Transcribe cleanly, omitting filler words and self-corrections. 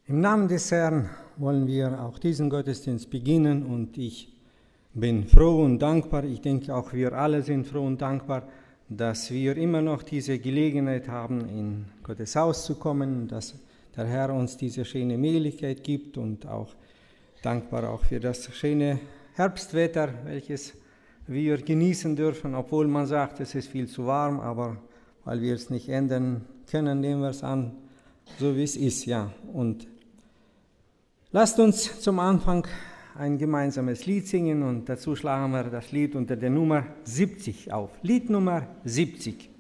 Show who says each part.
Speaker 1: Im Namen des Herrn wollen wir auch diesen Gottesdienst beginnen und ich bin froh und dankbar, ich denke auch wir alle sind froh und dankbar, dass wir immer noch diese Gelegenheit haben, in Gottes Haus zu kommen, dass der Herr uns diese schöne Möglichkeit gibt und auch dankbar auch für das schöne Herbstwetter, welches wir genießen dürfen, obwohl man sagt, es ist viel zu warm, aber weil wir es nicht ändern können, nehmen wir es an, so wie es ist, ja. Und lasst uns zum Anfang ein gemeinsames Lied singen und dazu schlagen wir das Lied unter der Nummer 70 auf. Lied Nummer 70.